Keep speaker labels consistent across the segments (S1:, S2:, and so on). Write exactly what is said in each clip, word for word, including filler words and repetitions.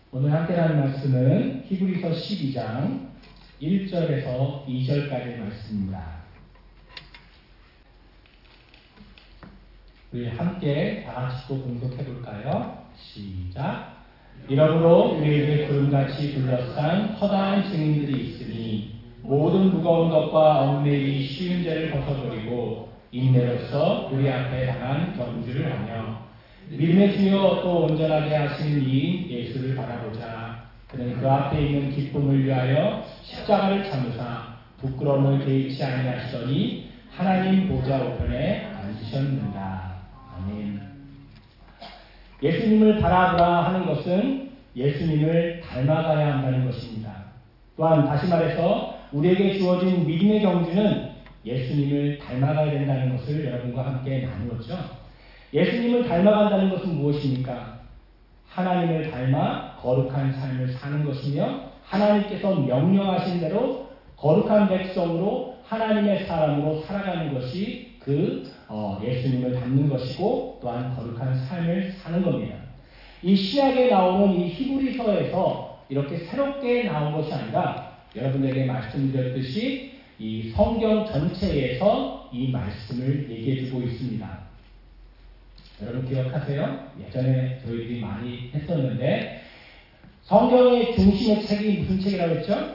S1: 오늘 함께 하는 말씀은 히브리서 십이 장 일 절에서 이 절까지의 말씀입니다. 우리 함께 다 같이 또 공독해 볼까요? 시작. 이러므로 우리에게 구름같이 둘러싼 허다한 증인들이 있으니 모든 무거운 것과 얽매이기 쉬운 죄를 벗어버리고 인내로써 우리 앞에 당한 경주를 하며 믿음의 주여 또 온전하게 하시는 이인 예수를 바라보자. 그는 그 앞에 있는 기쁨을 위하여 십자가를 참으사 부끄러움을 개의치 아니하시더니 하나님 보좌 우편에 앉으셨는다. 아멘. 예수님을 바라보라 하는 것은 예수님을 닮아가야 한다는 것입니다. 또한 다시 말해서 우리에게 주어진 믿음의 경주는 예수님을 닮아가야 된다는 것을 여러분과 함께 나누었죠. 예수님을 닮아간다는 것은 무엇입니까? 하나님을 닮아 거룩한 삶을 사는 것이며 하나님께서 명령하신 대로 거룩한 백성으로 하나님의 사람으로 살아가는 것이 그 어, 예수님을 닮는 것이고 또한 거룩한 삶을 사는 겁니다. 이 신약에 나오는 이 히브리서에서 이렇게 새롭게 나온 것이 아니라 여러분에게 말씀드렸듯이 이 성경 전체에서 이 말씀을 얘기해주고 있습니다. 여러분 기억하세요? 예전에 저희들이 많이 했었는데 성경의 중심의 책이 무슨 책이라고 했죠?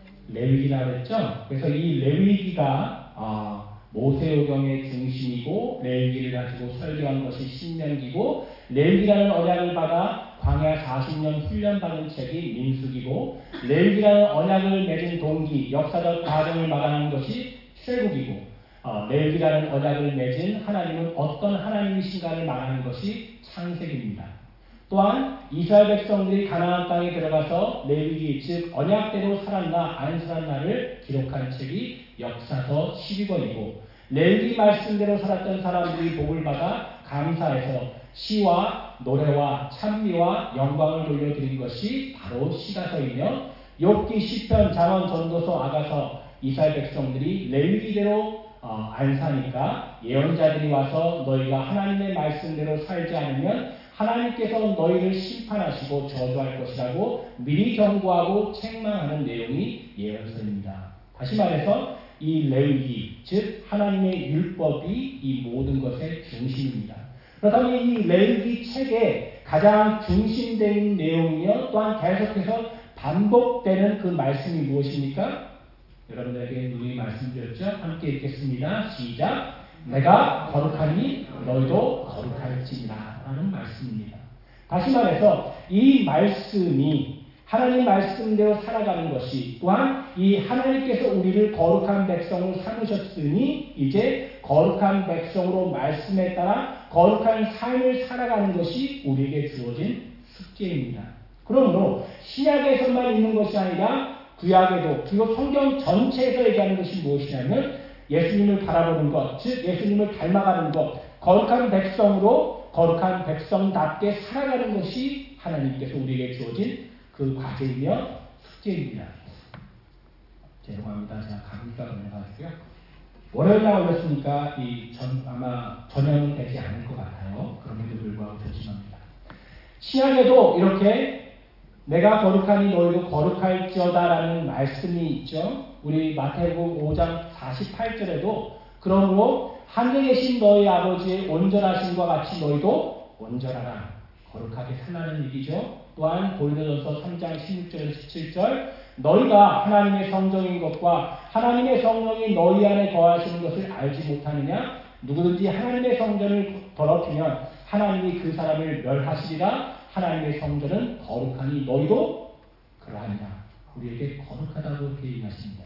S1: 레위기라고 했죠? 그래서 이 레위기가 어, 모세오경의 중심이고 레위기를 가지고 설교한 것이 신명기고 레위기라는 언약을 받아 광야 사십 년 훈련받은 책이 민수기고 레위기라는 언약을 맺은 동기, 역사적 과정을 말하는 것이 출애굽이고 어, 레위기라는 언약을 맺은 하나님은 어떤 하나님이신가를 말하는 것이 창세기입니다. 또한 이스라엘 백성들이 가나안 땅에 들어가서 레위기 즉 언약대로 살았나 안 살았나를 기록한 책이 역사서 십이 권이고 레위기 말씀대로 살았던 사람들이 복을 받아 감사해서 시와 노래와 찬미와 영광을 돌려드린 것이 바로 시가서이며 욥기 시편 잠언 전도서 아가서 이스라엘 백성들이 레위기대로 어, 안 사니까 예언자들이 와서 너희가 하나님의 말씀대로 살지 않으면 하나님께서 너희를 심판하시고 저주할 것이라고 미리 경고하고 책망하는 내용이 예언서입니다. 다시 말해서 이 레위기 즉 하나님의 율법이 이 모든 것의 중심입니다. 그렇다면 이 레위기 책의 가장 중심된 내용이며 또한 계속해서 반복되는 그 말씀이 무엇입니까? 여러분들에게 누이 말씀드렸죠? 함께 읽겠습니다. 시작. 내가 거룩하니 너희도 거룩할지니라 라는 말씀입니다. 다시 말해서 이 말씀이 하나님 말씀대로 살아가는 것이 또한 이 하나님께서 우리를 거룩한 백성으로 삼으셨으니 이제 거룩한 백성으로 말씀에 따라 거룩한 삶을 살아가는 것이 우리에게 주어진 숙제입니다. 그러므로 신약에서만 있는 것이 아니라 구약에도 그리고 성경 전체에서 얘기하는 것이 무엇이냐면 예수님을 바라보는 것, 즉 예수님을 닮아가는 것, 거룩한 백성으로 거룩한 백성답게 살아가는 것이 하나님께서 우리에게 주어진 그 과제이며 숙제입니다. 죄송합니다. 제가 감기가 걸려가지고요. 월요일 날 올렸으니까 이 전, 아마 전염은 되지 않을 것 같아요. 그럼에도 불구하고 조심합니다. 신약에도 이렇게 내가 거룩하니 너희도 거룩할지어다라는 말씀이 있죠. 우리 마태복음 오 장 사십팔 절에도 그러므로 하늘에 계신 너희 아버지의 온전하심과 같이 너희도 온전하라. 거룩하게 살라는 얘기죠. 또한 고린도전서 삼 장 십육 절에서 십칠 절 너희가 하나님의 성정인 것과 하나님의 성령이 너희 안에 거하시는 것을 알지 못하느냐? 누구든지 하나님의 성전을 더럽히면 하나님이 그 사람을 멸하시리라. 하나님의 성전은 거룩하니 너희도 그러하니라. 우리에게 거룩하다고 이렇게 얘기하십니다.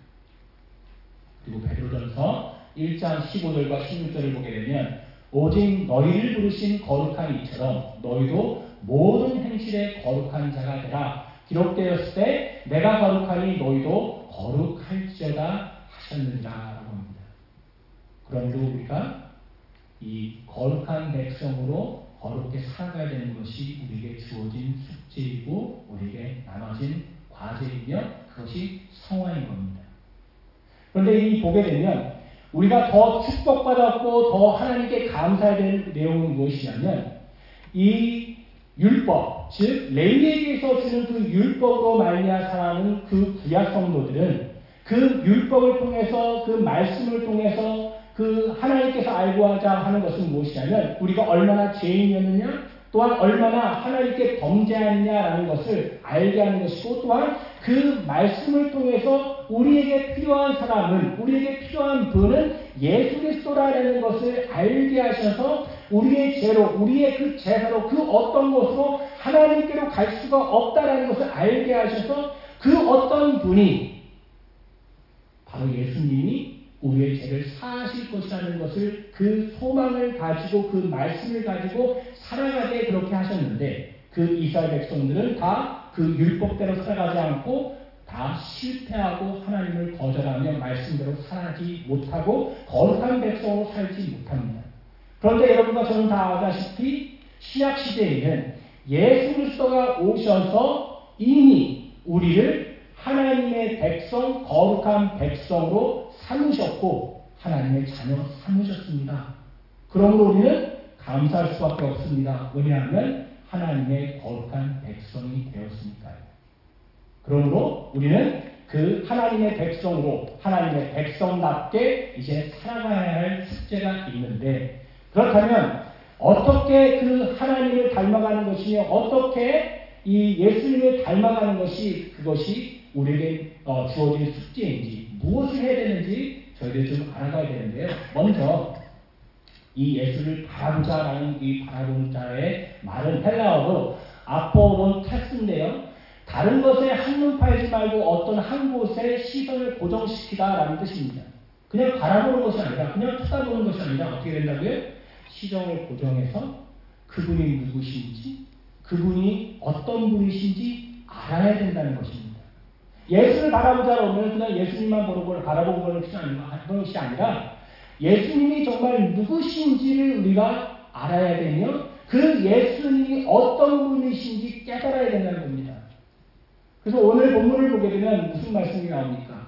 S1: 그리고 베드로전서 일 장 십오 절과 십육 절을 보게 되면 오직 너희를 부르신 거룩한 이처럼 너희도 모든 행실에 거룩한 자가 되라. 기록되었을 때 내가 거룩하니 너희도 거룩할지어다 하셨느니라 라고 합니다. 그러므로 우리가 이 거룩한 백성으로 거룩게 살아가야 되는 것이 우리에게 주어진 숙제이고 우리에게 나눠진 과제이며 그것이 성화인 겁니다. 그런데 이 보게 되면 우리가 더 축복받았고 더 하나님께 감사해야 되는 내용은 무엇이냐면 이 율법, 즉 레위기에서 주는 그 율법으로 말미암아 살아가는 그 구약 성도들은 그 율법을 통해서 그 말씀을 통해서 그 하나님께서 알고 하자 하는 것은 무엇이냐면 우리가 얼마나 죄인이었느냐 또한 얼마나 하나님께 범죄하느냐라는 것을 알게 하는 것이고 또한 그 말씀을 통해서 우리에게 필요한 사람은 우리에게 필요한 분은 예수 그리스도라는 것을 알게 하셔서 우리의 죄로 우리의 그 제사로 그 어떤 것으로 하나님께로 갈 수가 없다라는 것을 알게 하셔서 그 어떤 분이 바로 예수님이 우리의 죄를 사하실 것이라는 것을 그 소망을 가지고 그 말씀을 가지고 살아가게 그렇게 하셨는데 그 이스라엘 백성들은 다 그 율법대로 살아가지 않고 다 실패하고 하나님을 거절하며 말씀대로 살아가지 못하고 거룩한 백성으로 살지 못합니다. 그런데 여러분과 저는 다 아다시피 신약시대에는 예수 그리스도가 오셔서 이미 우리를 하나님의 백성, 거룩한 백성으로 삼으셨고 하나님의 자녀 삼으셨습니다. 그러므로 우리는 감사할 수밖에 없습니다. 왜냐하면 하나님의 거룩한 백성이 되었으니까요. 그러므로 우리는 그 하나님의 백성으로 하나님의 백성답게 이제 살아가야 할 숙제가 있는데 그렇다면 어떻게 그 하나님을 닮아가는 것이며 어떻게 이 예수님을 닮아가는 것이 그것이 우리에게 어, 주어진 숙제인지 무엇을 해야 되는지 저희들 좀 알아가야 되는데요. 먼저 이 예수를 바라보자라는 이 바라보는 자의 말은 헬라어로 아포론 테스인데요. 다른 것에 한눈 팔지 말고 어떤 한 곳에 시선을 고정시키다라는 뜻입니다. 그냥 바라보는 것이 아니라 그냥 쳐다보는 것이 아니라 어떻게 된다고요? 시선을 고정해서 그분이 누구신지 그분이 어떤 분이신지 알아야 된다는 것입니다. 예수를 바라보자로 하면 그냥 예수님만 보고 바라보는 것이 아니라 예수님이 정말 누구신지를 우리가 알아야 되며 그 예수님이 어떤 분이신지 깨달아야 된다는 겁니다. 그래서 오늘 본문을 보게 되면 무슨 말씀이 나옵니까?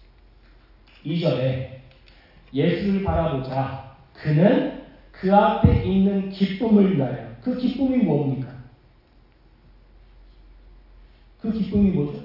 S1: 이 절에 예수를 바라보자. 그는 그 앞에 있는 기쁨을 위하여. 그 기쁨이 뭡니까? 그 기쁨이 뭐죠?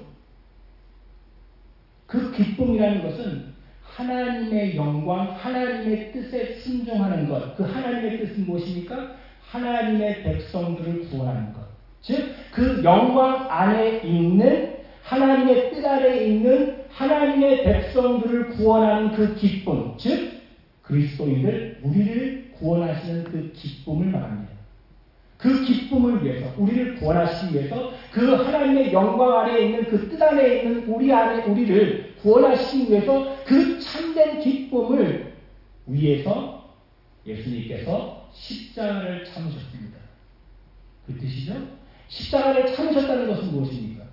S1: 그 기쁨이라는 것은 하나님의 영광, 하나님의 뜻에 순종하는 것. 그 하나님의 뜻은 무엇입니까? 하나님의 백성들을 구원하는 것. 즉, 그 영광 안에 있는 하나님의 뜻 안에 있는 하나님의 백성들을 구원하는 그 기쁨. 즉, 그리스도인들, 우리를 구원하시는 그 기쁨을 말합니다. 그 기쁨을 위해서, 우리를 구원하시기 위해서 그 하나님의 영광 안에 있는 그 뜻 안에 있는 우리 안에 우리를 구원하시기 위해서 그 참된 기쁨을 위해서 예수님께서 십자가를 참으셨습니다. 그 뜻이죠? 십자가를 참으셨다는 것은 무엇입니까?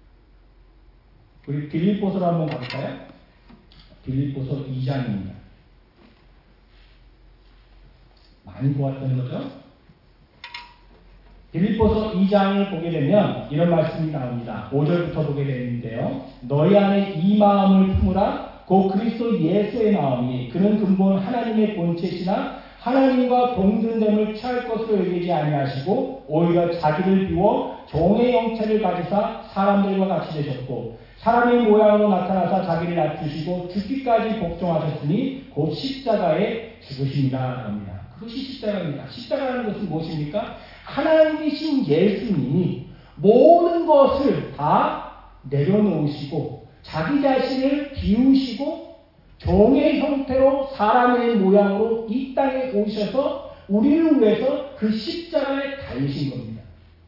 S1: 우리 빌립보서로 한번 가볼까요? 빌립보서 이 장입니다. 많이 보았던 거죠? 빌립보서 이 장을 보게 되면 이런 말씀이 나옵니다. 오 절부터 보게 되는데요. 너희 안에 이 마음을 품으라. 곧 그리스도 예수의 마음이 그는 근본 하나님의 본체시나 하나님과 동등됨을 취할 것으로 여기지 아니하시고 오히려 자기를 비워 종의 형체를 가지사 사람들과 같이 되셨고 사람의 모양으로 나타나사 자기를 낮추시고 죽기까지 복종하셨으니 곧 십자가에 죽으십니다. 합니다. 그것이 십자가입니다. 십자가라는 것은 무엇입니까? 하나님이신 예수님이 모든 것을 다 내려놓으시고 자기 자신을 비우시고 종의 형태로 사람의 모양으로 이 땅에 오셔서 우리를 위해서 그 십자가에 달리신 겁니다.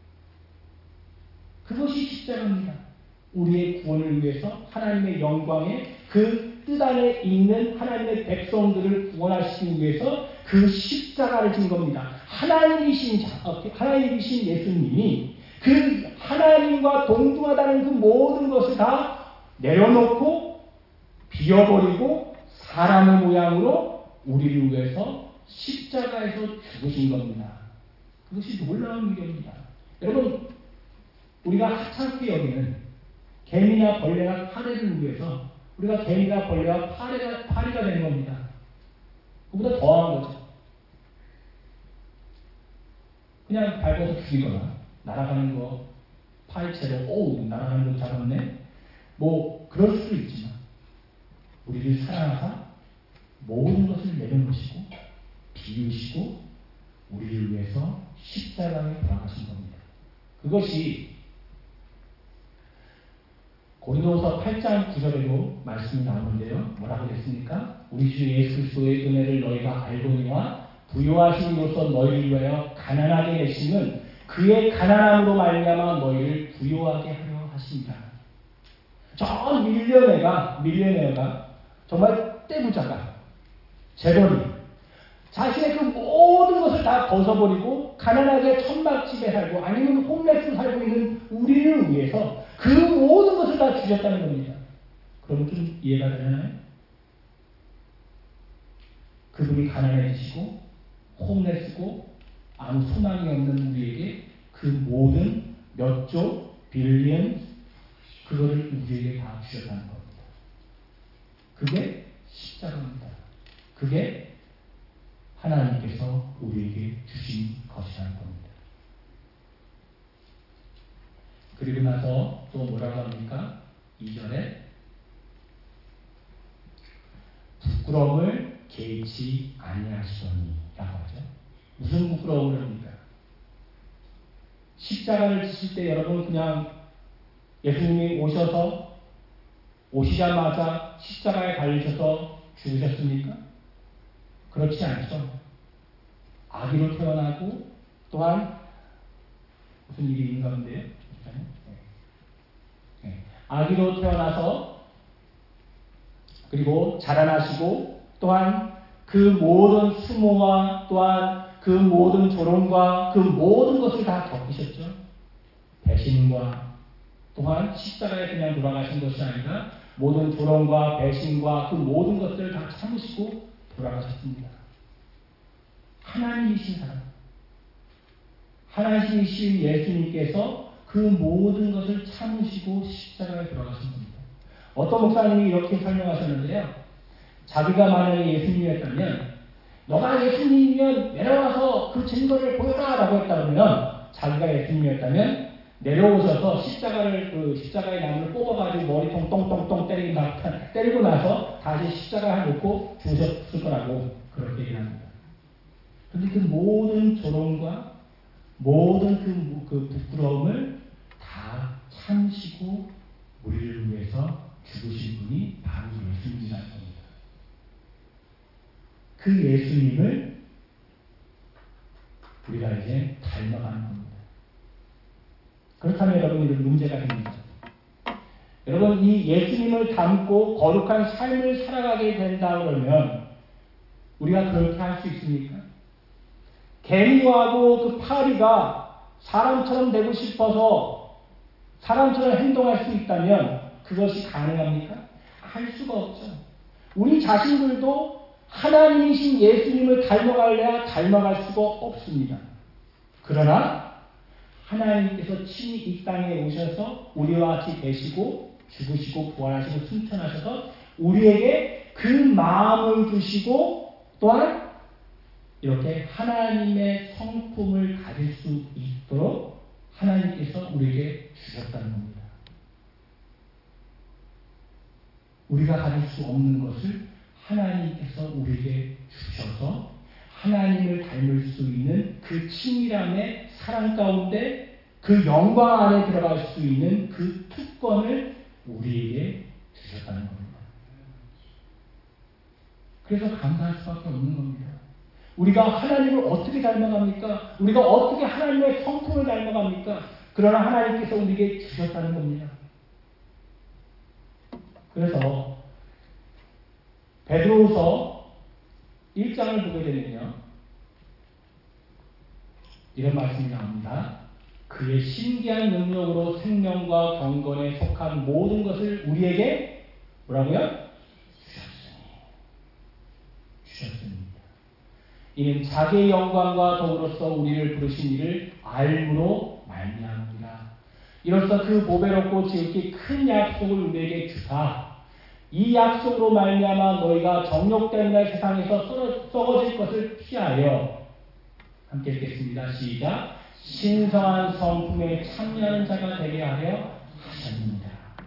S1: 그것이 십자가입니다. 우리의 구원을 위해서 하나님의 영광에 그 뜻 안에 있는 하나님의 백성들을 구원하시기 위해서 그 십자가를 진 겁니다. 하나님이신 자, 하나님이신 예수님이 그 하나님과 동등하다는 그 모든 것을 다 내려놓고 비워버리고 사람의 모양으로 우리를 위해서 십자가에서 죽으신 겁니다. 그것이 놀라운 일입니다. 여러분, 우리가 하찮게 여기는 개미나 벌레나 파리를 위해서 우리가 개미나 벌레와 파리가, 파리가 된 겁니다. 그보다 더한 거죠. 그냥 밟아서 죽이거나 날아가는 거 파이채로 오 날아가는 거 잡았네. 뭐 그럴 수도 있지만 우리를 사랑하사 모든 것을 내려놓으시고 비우시고 우리를 위해서 십자가에 돌아가신 겁니다. 그것이 고린도후서 팔 장 구 절에도 말씀이 나오는데요. 뭐라고 됐습니까? 우리 주 예수 그리스도의 은혜를 너희가 알거니와 부요하심으로써 너희를 위하여 가난하게 되심은 그의 가난함으로 말미암아 너희를 부요하게 하려 하십니다. 저 밀리어네가 밀리어네어가 정말 떼부자가 재벌이 자신의 그 모든 것을 다 벗어버리고 가난하게 천막집에 살고 아니면 홈레스로 살고 있는 우리를 위해서 그 모든 것을 다 주셨다는 겁니다. 그럼 좀 이해가 되나요? 그분이 가난해지시고 홈레스고 아무 소망이 없는 우리에게 그 모든 몇 조, 빌리언 그거를 우리에게 다 주셨다는 겁니다. 그게 십자가입니다. 그게 하나님께서 우리에게 주신 것이라는 겁니다. 그리고 나서 또 뭐라고 합니까? 이 절에 부끄러움을 개의치 아니하시더니 라고 하죠. 무슨 부끄러움을 합니까? 십자가를 지실 때 여러분 그냥 예수님이 오셔서 오시자마자 십자가에 달리셔서 죽으셨습니까? 그렇지 않죠. 아기로 태어나고 또한 무슨 일이 있는가 본데요. 네. 아기로 태어나서 그리고 자라나시고 또한 그 모든 수모와 또한 그 모든 조롱과 그 모든 것을 다 겪으셨죠. 배신과 또한 십자가에 그냥 돌아가신 것이 아니라 모든 조롱과 배신과 그 모든 것들을 다 참으시고 돌아가셨습니다. 하나님이신 사람, 하나님이신 예수님께서 그 모든 것을 참으시고 십자가에 돌아가신 겁니다. 어떤 목사님이 이렇게 설명하셨는데요. 자기가 만약에 예수님이었다면 너가 예수님이면 내려와서 그 증거를 보여라 라고 했다 그러면 자기가 예수님이었다면 내려오셔서 십자가를 그 십자가의 나무를 뽑아가지고 머리통 똥똥똥 때리고, 나, 때리고 나서 다시 십자가에 놓고 죽으셨을 거라고 그렇게 얘기를 합니다. 그런데 그 모든 조롱과 모든 그, 그 부끄러움을 다 참으시고 우리를 위해서 죽으신 분이 바로 예수님이라는 겁니다. 그 예수님을 우리가 이제 닮아가는 겁니다. 그렇다면 여러분 이런 문제가 생깁니다. 여러분 이 예수님을 닮고 거룩한 삶을 살아가게 된다 그러면 우리가 그렇게 할 수 있습니까? 개미하고 그 파리가 사람처럼 되고 싶어서 사람처럼 행동할 수 있다면 그것이 가능합니까? 할 수가 없죠. 우리 자신들도 하나님이신 예수님을 닮아갈래야 닮아갈 수가 없습니다. 그러나 하나님께서 친히 이 땅에 오셔서 우리와 같이 계시고 죽으시고 부활하시고 승천하셔서 우리에게 그 마음을 주시고 또한 이렇게 하나님의 성품을 가질 수 있도록 하나님께서 우리에게 주셨다는 겁니다. 우리가 가질 수 없는 것을 하나님께서 우리에게 주셔서 하나님을 닮을 수 있는 그 친밀함의 사랑 가운데 그 영광 안에 들어갈 수 있는 그 특권을 우리에게 주셨다는 겁니다. 그래서 감사할 수밖에 없는 겁니다. 우리가 하나님을 어떻게 닮아갑니까? 우리가 어떻게 하나님의 성품을 닮아갑니까? 그러나 하나님께서 우리에게 주셨다는 겁니다. 그래서 베드로후서 일 장을 보게 되면요. 이런 말씀이 나옵니다. 그의 신기한 능력으로 생명과 경건에 속한 모든 것을 우리에게 뭐라고요? 주셨으니. 주셨습니다. 이는 자기의 영광과 더불어서 우리를 부르신 이를 알므로 말미암으리라. 이로써 그 보배롭고 지극히 큰 약속을 우리에게 주사 이 약속으로 말미암아 너희가 정욕 때문에 세상에서 썩어질 것을 피하여 함께 읽겠습니다. 시작. 신성한 성품에 참여하는 자가 되게 하려 하셨습니다.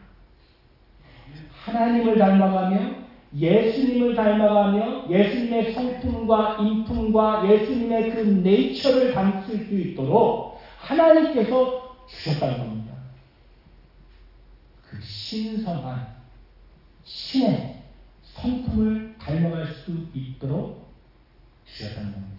S1: 하나님을 닮아가며 예수님을 닮아가며 예수님의 성품과 인품과 예수님의 그 네이처를 담을 수 있도록 하나님께서 주셨다는 겁니다. 그 신성한 신의 성품을 닮아갈 수 있도록 주셨다는 겁니다.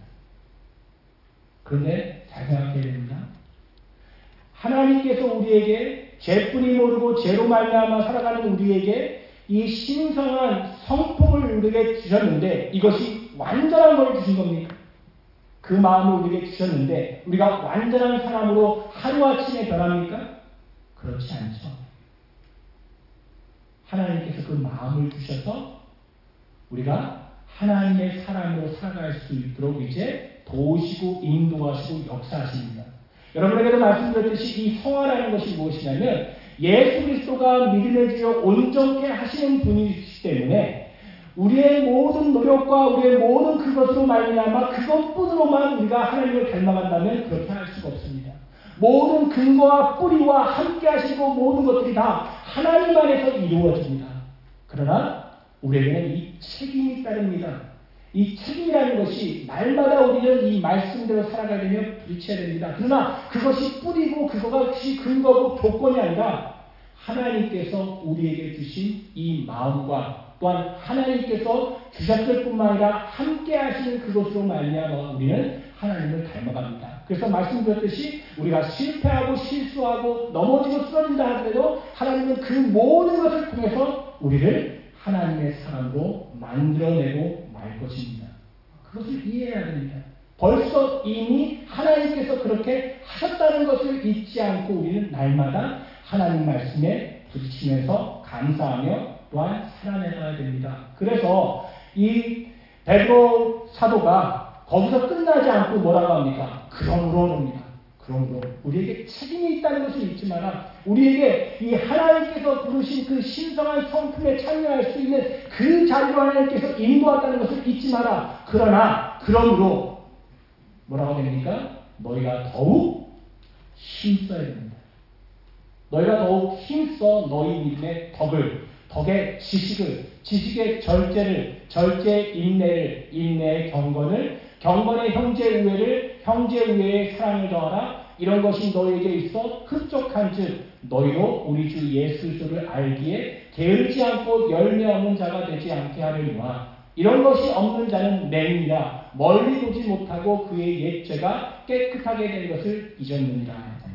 S1: 그런데 잘 생각해야 됩니다. 하나님께서 우리에게 죄뿐이 모르고 죄로 말미암아 살아가는 우리에게 이 신성한 성품을 우리에게 주셨는데 이것이 완전한 걸 주신 겁니까? 그 마음을 우리에게 주셨는데 우리가 완전한 사람으로 하루아침에 변합니까? 그렇지 않죠. 하나님께서 그 마음을 주셔서 우리가 하나님의 사람으로 살아갈 수 있도록 이제 도우시고 인도하시고 역사하십니다. 여러분에게도 말씀드렸듯이 이 성화라는 것이 무엇이냐면 예수 그리스도가 믿음의 주여 온전케 하시는 분이시기 때문에 우리의 모든 노력과 우리의 모든 그것으로 말미암아 그것뿐으로만 우리가 하나님을 닮아간다면 그렇게 할 수가 없습니다. 모든 근거와 뿌리와 함께 하시고 모든 것들이 다 하나님 안에서 이루어집니다. 그러나 우리에게는 이 책임이 따릅니다. 이 책임이라는 것이 날마다 우리는 이 말씀대로 살아가야 되며 부딪혀야 됩니다. 그러나 그것이 뿌리고 그것이 근거고 조건이 아니라 하나님께서 우리에게 주신 이 마음과 또한 하나님께서 주셨을 뿐만 아니라 함께 하시는 그것으로 말미암아 우리는 하나님을 닮아갑니다. 그래서 말씀드렸듯이 우리가 실패하고 실수하고 넘어지고 쓰러진다 하더라도 하나님은 그 모든 것을 통해서 우리를 하나님의 사람으로 만들어내고 말 것입니다. 그것을 이해해야 됩니다. 벌써 이미 하나님께서 그렇게 하셨다는 것을 잊지 않고 우리는 날마다 하나님 말씀에 부딪히면서 감사하며 또한 살아내가야 됩니다. 그래서 이 베드로 사도가 거기서 끝나지 않고 뭐라고 합니까? 그러므로입니다. 그러므로 우리에게 책임이 있다는 것을 잊지 마라. 우리에게 이 하나님께서 부르신 그 신성한 성품에 참여할 수 있는 그 자리로 하나님께서 인도했다는 것을 잊지 마라. 그러나 그러므로 뭐라고 됩니까? 너희가 더욱 힘써야 됩니다. 너희가 더욱 힘써 너희 믿음의 덕을, 덕의 지식을, 지식의 절제를, 절제의 인내를, 인내의 경건을, 경건의 형제 우애를, 형제 우애의 사랑을 더하라. 이런 것이 너희에게 있어 흡족한 즉 너희로 우리 주 예수 그리스도를 알기에 게으르지 않고 열매 없는 자가 되지 않게 하려니와 이런 것이 없는 자는 맹이라 멀리 보지 못하고 그의 옛죄가 깨끗하게 된 것을 잊었느니라 합니다.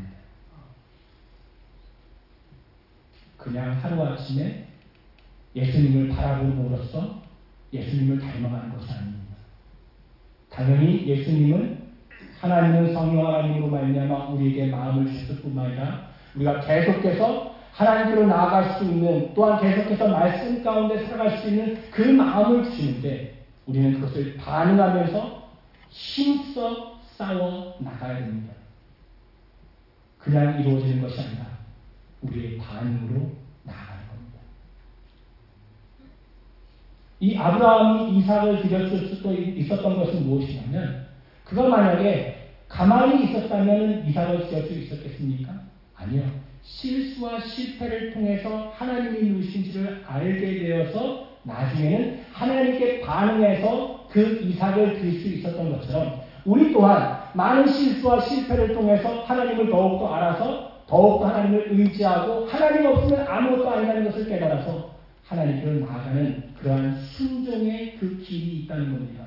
S1: 그냥 하루아침에 예수님을 바라봄으로써 예수님을 닮아가는 것이 아닙니다. 당연히 예수님은 하나님은 성령 하나님으로 말미암아 우리에게 마음을 주셨을 뿐만 아니라 우리가 계속해서 하나님께로 나아갈 수 있는 또한 계속해서 말씀 가운데 살아갈 수 있는 그 마음을 주시는데 우리는 그것을 반응하면서 힘써 싸워 나가야 됩니다. 그냥 이루어지는 것이 아니라 우리의 반응으로 나아가는 겁니다. 이 아브라함이 이삭을 드렸을 수도 있었던 것은 무엇이냐면 그가 만약에 가만히 있었다면 이삭을 지을 수 있었겠습니까? 아니요. 실수와 실패를 통해서 하나님이 누구신지를 알게 되어서 나중에는 하나님께 반응해서 그 이삭을 드릴 수 있었던 것처럼 우리 또한 많은 실수와 실패를 통해서 하나님을 더욱더 알아서 더욱더 하나님을 의지하고 하나님 없으면 아무것도 아니라는 것을 깨달아서 하나님께로 나아가는 그러한 순종의 그 길이 있다는 겁니다.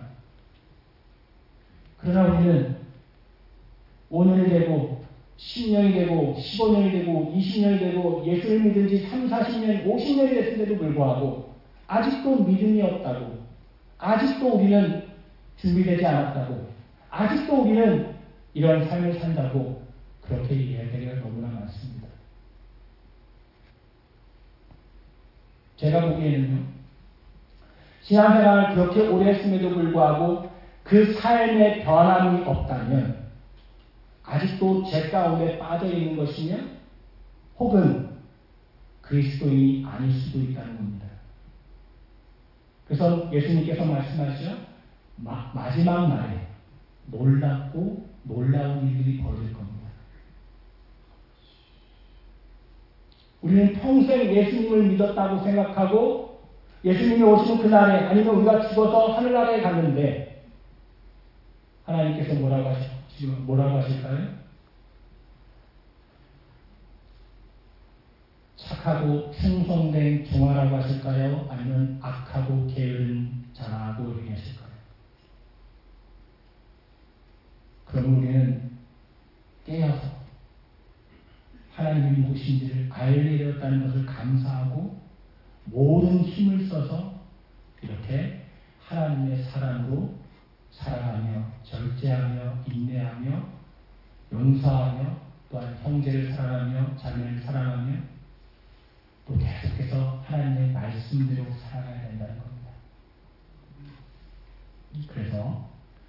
S1: 그러나 우리는 오 년이 되고 십 년이 되고 십오 년이 되고 이십 년이 되고 예수를 믿은 지 삼, 사십 년, 오십 년이 됐음에도 불구하고 아직도 믿음이 없다고 아직도 우리는 준비되지 않았다고 아직도 우리는 이런 삶을 산다고 그렇게 얘기할 때가 너무나 많습니다. 제가 보기에는요 신앙생활을 그렇게 오래 했음에도 불구하고 그 삶의 변함이 없다면 아직도 죄 가운데 빠져 있는 것이며 혹은 그리스도인이 아닐 수도 있다는 겁니다. 그래서 예수님께서 말씀하시죠. 마, 마지막 날에 놀랍고 놀라운 일들이 벌어질 겁니다. 우리는 평생 예수님을 믿었다고 생각하고 예수님이 오시는 그날에 아니면 우리가 죽어서 하늘나라에 갔는데 하나님께서 뭐라고 하시, 지금 뭐라고 하실까요? 착하고 충성된 종아라고 하실까요? 아니면 악하고 게으른 자라고 얘기하실까요? 그럼 우리는 깨어서 하나님이 무엇인지를 알게 되었다는 것을 감사하고 모든 힘을 써서 이렇게 하나님의 사랑으로 살아가며 절제하며 인내하며 용서하며 또한 형제를 사랑하며 자매를 사랑하며 또 계속해서 하나님의 말씀대로 살아가야 된다는 겁니다. 그래서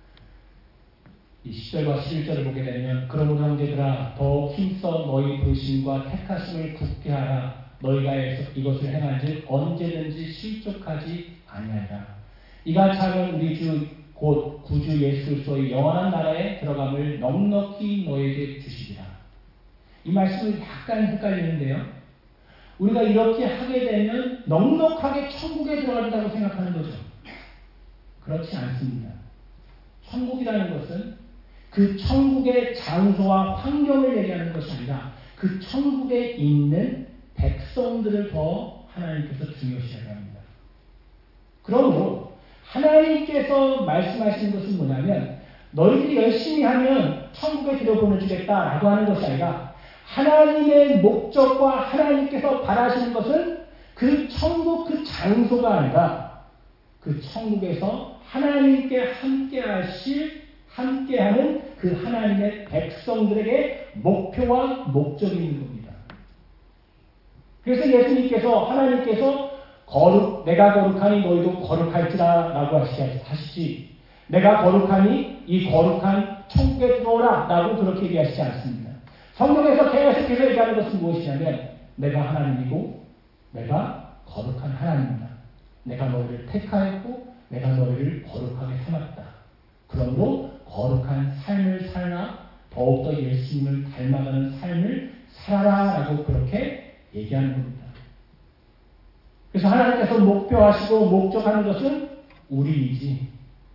S1: 이 십 절과 십일 절을 보게 되면 그러므로 형제들아 더 힘써 너희 부르심과 택하심을 굳게 하라. 너희가 이것을 행한즉 언제든지 실족하지 아니하리라. 이가 작은 우리 주 곧 구주 예수 그리스도의 영원한 나라에 들어감을 넉넉히 너에게 주시리라. 이 말씀은 약간 헷갈리는데요. 우리가 이렇게 하게 되면 넉넉하게 천국에 들어간다고 생각하는 거죠. 그렇지 않습니다. 천국이라는 것은 그 천국의 장소와 환경을 얘기하는 것이 아니라 그 천국에 있는 백성들을 더 하나님께서 중요시하게 합니다. 그러므로 하나님께서 말씀하시는 것은 뭐냐면 너희들이 열심히 하면 천국에 들여보내주겠다라고 하는 것이 아니라 하나님의 목적과 하나님께서 바라시는 것은 그 천국 그 장소가 아니라 그 천국에서 하나님께 함께 하실 함께하는 그 하나님의 백성들에게 목표와 목적이 있는 겁니다. 그래서 예수님께서 하나님께서 거룩 내가 거룩하니 너희도 거룩할지라 라고 하시지 내가 거룩하니 이 거룩한 천국에 들어오라 라고 그렇게 얘기하시지 않습니다. 성경에서 계속해서 얘기하는 것은 무엇이냐면 내가 하나님이고 내가 거룩한 하나님이다. 내가 너희를 택하였고 내가 너희를 거룩하게 삼았다. 그러므로 거룩한 삶을 살아 더욱더 예수님을 닮아가는 삶을 살아라 라고 그렇게 얘기하는 겁니다. 그래서 하나님께서 목표하시고 목적하는 것은 우리이지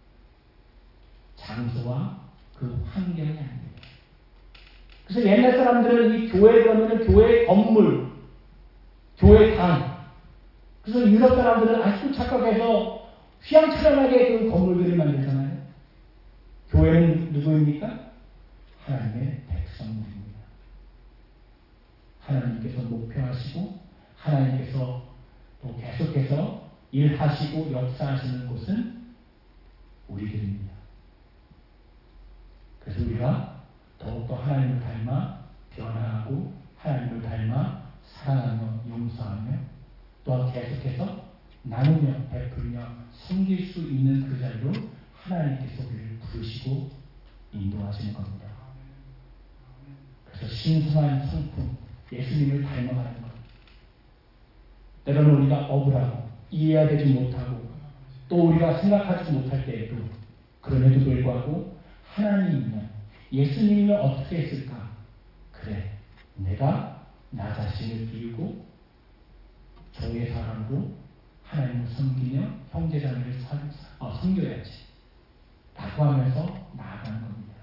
S1: 장소와 그 환경이 아닙니다. 그래서 옛날 사람들은 이 교회에 가면 교회 건물, 교회 당, 그래서 유럽 사람들은 아주 착각해서 휘황찬란하게 그 건물들을 만들잖아요. 교회는 누구입니까? 하나님의 백성들입니다. 하나님께서 목표하시고 하나님께서 또 계속해서 일하시고 역사하시는 곳은 우리들입니다. 그래서 우리가 더욱더 하나님을 닮아 변화하고 하나님을 닮아 사랑하며 용서하며 또한 계속해서 나누며 베풀며 섬길 수 있는 그 자리로 하나님께서 우리를 부르시고 인도하시는 겁니다. 그래서 신성한 성품, 예수님을 닮아가는 것. 때로는 우리가 억울하고 이해되지 못하고 또 우리가 생각하지 못할 때에도 그럼에도 불구하고 하나님이면 예수님이면 어떻게 했을까? 그래, 내가 나 자신을 비우고 종의 사람으로 하나님을 섬기며 형제자매를 어, 섬겨야지 라고 하면서 나아가는 겁니다.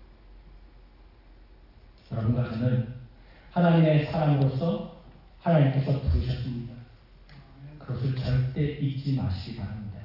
S1: 여러분과 저는 하나님의 사람으로서 하나님께서 부르셨습니다. 그것을 절대 잊지 마시기 바랍니다.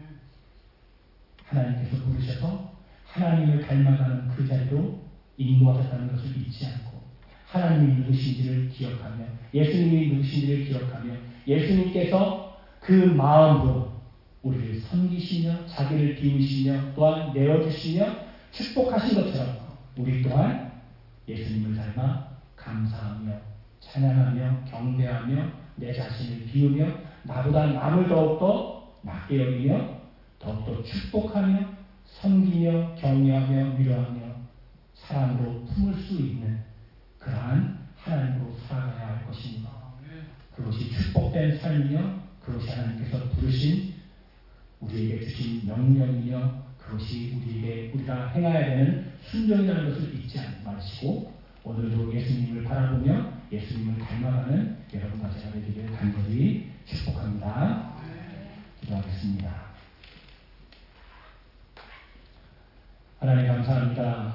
S1: 하나님께서 부르셔서 하나님을 닮아가는 그 자리로 인도하셨다는 것을 잊지 않고 하나님이 누구신지를 기억하며 예수님이 누구신지를 기억하며 예수님께서 그 마음으로 우리를 섬기시며 자기를 비우시며 또한 내어주시며 축복하신 것처럼 우리 또한 예수님을 닮아 감사하며 찬양하며 경배하며 내 자신을 비우며 나보다 남을 더욱더 낮게 여기며 더욱더 축복하며 섬기며 격려하며 위로하며 사랑으로 품을 수 있는 그러한 하나님으로 살아가야 할 것입니다. 그것이 축복된 삶이며 그것이 하나님께서 부르신 우리에게 주신 명령이며 그것이 우리에게 우리가 행해야 되는 순종이라는 것을 잊지 마시고 오늘도 예수님을 바라보며 예수님을 닮아가는 여러분과 제가 되기를 간절히 축복합니다. 기도하겠습니다. 하나님 감사합니다.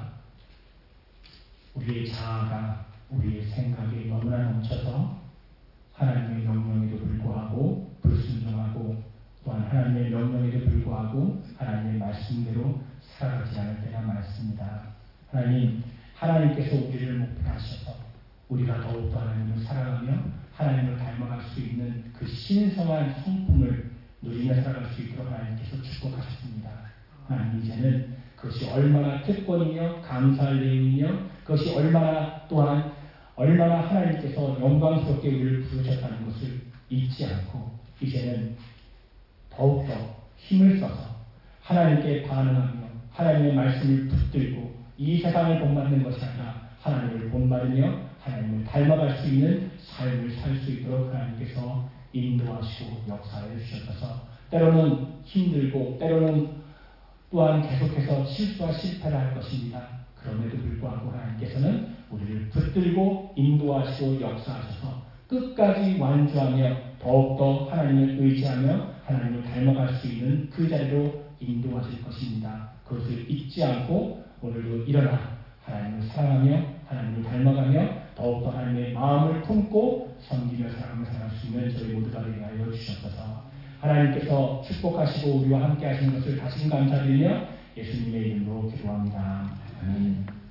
S1: 우리의 자아가 우리의 생각이 너무나 넘쳐서 하나님의 명령에도 불구하고 불순종하고 또한 하나님의 명령에도 불구하고 하나님의 말씀대로 살아가지 않을 때가 많습니다. 하나님, 하나님께서 우리를 목표하셔서 우리가 더욱더 하나님을 사랑하며 하나님을 닮아갈 수 있는 그 신성한 성품을 누리며 살아갈 수 있도록 하나님께서 축복하셨습니다. 하나님, 이제는 그것이 얼마나 특권이며 감사할 내용이며 그것이 얼마나 또한 얼마나 하나님께서 영광스럽게 우리를 부르셨다는 것을 잊지 않고 이제는 더욱더 힘을 써서 하나님께 반응하며 하나님의 말씀을 붙들고 이 세상을 본받는 것이 아니라 하나님을 본받으며 하나님을 닮아갈 수 있는 삶을 살 수 있도록 하나님께서 인도하시고 역사해 주셔서 때로는 힘들고 때로는 또한 계속해서 실수와 실패를 할 것입니다. 그럼에도 불구하고 하나님께서는 우리를 붙들고 인도하시고 역사하셔서 끝까지 완주하며 더욱더 하나님을 의지하며 하나님을 닮아갈 수 있는 그 자리로 인도하실 것입니다. 그것을 잊지 않고 오늘도 일어나 하나님을 사랑하며 하나님을 닮아가며 더욱더 하나님의 마음을 품고 섬기며 살아가며 살아갈 수 있는 저희 모두가 되게 하여 주셨소서. 하나님께서 축복하시고 우리와 함께 하신 것을 다시 감사드리며 예수님의 이름으로 기도합니다. 아멘.